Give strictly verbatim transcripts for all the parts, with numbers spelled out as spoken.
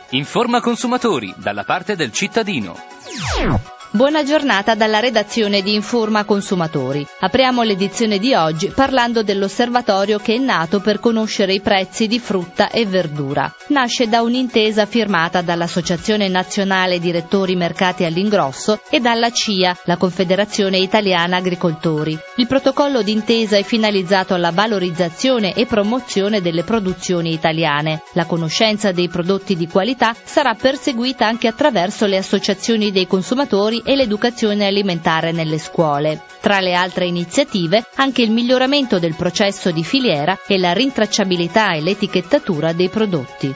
Informa consumatori, dalla parte del cittadino. Buona giornata dalla redazione di Informa Consumatori. Apriamo l'edizione di oggi parlando dell'osservatorio che è nato per conoscere i prezzi di frutta e verdura. Nasce da un'intesa firmata dall'Associazione Nazionale Direttori Mercati all'Ingrosso e dalla C I A, la Confederazione Italiana Agricoltori. Il protocollo d'intesa è finalizzato alla valorizzazione e promozione delle produzioni italiane. La conoscenza dei prodotti di qualità sarà perseguita anche attraverso le associazioni dei consumatori e l'educazione alimentare nelle scuole. Tra le altre iniziative, anche il miglioramento del processo di filiera e la rintracciabilità e l'etichettatura dei prodotti.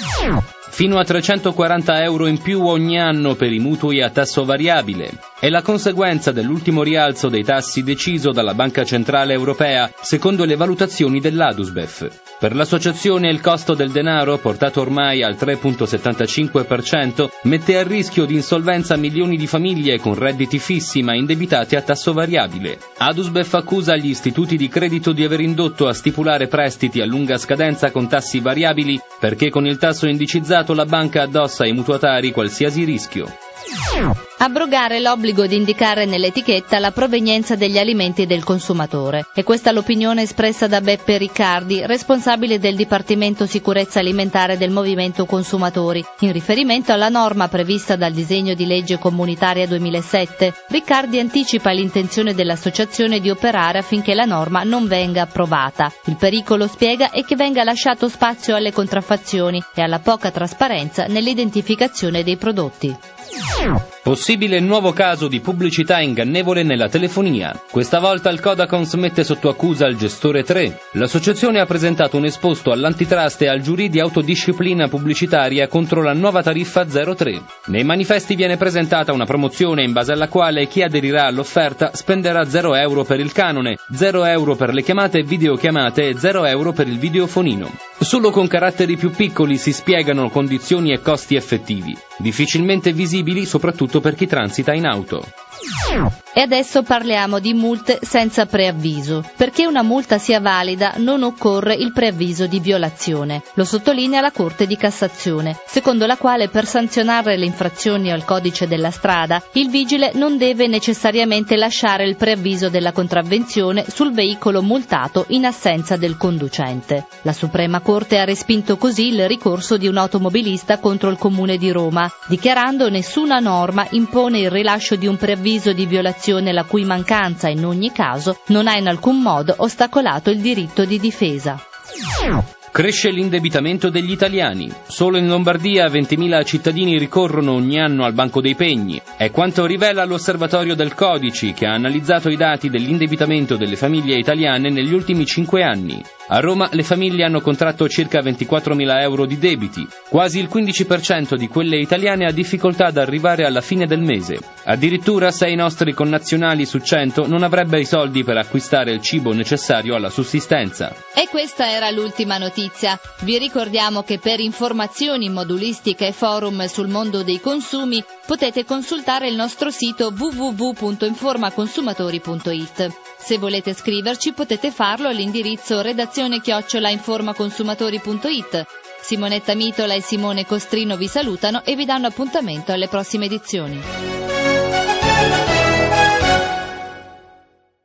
Fino a trecentoquaranta euro in più ogni anno per i mutui a tasso variabile. È la conseguenza dell'ultimo rialzo dei tassi deciso dalla Banca Centrale Europea, secondo le valutazioni dell'Adusbef. Per l'associazione il costo del denaro, portato ormai al tre virgola settantacinque per cento, mette a rischio di insolvenza milioni di famiglie con redditi fissi ma indebitate a tasso variabile. Adusbef accusa gli istituti di credito di aver indotto a stipulare prestiti a lunga scadenza con tassi variabili perché con il tasso indicizzato la banca addossa ai mutuatari qualsiasi rischio. Abrogare l'obbligo di indicare nell'etichetta la provenienza degli alimenti del consumatore. E questa l'opinione espressa da Beppe Riccardi, responsabile del Dipartimento Sicurezza Alimentare del Movimento Consumatori, in riferimento alla norma prevista dal disegno di legge comunitaria duemilasette. Riccardi anticipa l'intenzione dell'associazione di operare affinché la norma non venga approvata. Il pericolo, spiega, è che venga lasciato spazio alle contraffazioni e alla poca trasparenza nell'identificazione dei prodotti. Possibile nuovo caso di pubblicità ingannevole nella telefonia. Questa volta il Codacons mette sotto accusa il gestore tre. L'associazione ha presentato un esposto all'antitrust e al giurì di autodisciplina pubblicitaria contro la nuova tariffa zero tre. Nei manifesti viene presentata una promozione in base alla quale chi aderirà all'offerta spenderà zero euro per il canone, zero euro per le chiamate e videochiamate e zero euro per il videofonino. Solo con caratteri più piccoli si spiegano condizioni e costi effettivi, difficilmente visibili soprattutto per chi transita in auto. E adesso parliamo di multe senza preavviso. Perché una multa sia valida non occorre il preavviso di violazione. Lo sottolinea la Corte di Cassazione, secondo la quale per sanzionare le infrazioni al codice della strada, il vigile non deve necessariamente lasciare il preavviso della contravvenzione sul veicolo multato in assenza del conducente. La Suprema Corte ha respinto così il ricorso di un automobilista contro il Comune di Roma, dichiarando nessuna norma impone il rilascio di un preavviso di violazione la cui mancanza in ogni caso non ha in alcun modo ostacolato il diritto di difesa. Cresce l'indebitamento degli italiani. Solo in Lombardia ventimila cittadini ricorrono ogni anno al Banco dei Pegni. È quanto rivela l'Osservatorio del Codici, che ha analizzato i dati dell'indebitamento delle famiglie italiane negli ultimi cinque anni. A Roma le famiglie hanno contratto circa ventiquattromila euro di debiti. Quasi il quindici per cento di quelle italiane ha difficoltà ad arrivare alla fine del mese. Addirittura sei nostri connazionali su cento non avrebbe i soldi per acquistare il cibo necessario alla sussistenza. E questa era l'ultima notizia. Vi ricordiamo che per informazioni, modulistica e forum sul mondo dei consumi potete consultare il nostro sito w w w punto informa consumatori punto i t. Se volete scriverci potete farlo all'indirizzo redazione chiocciola informaconsumatori punto i t. Simonetta Mitola e Simone Costrino vi salutano e vi danno appuntamento alle prossime edizioni.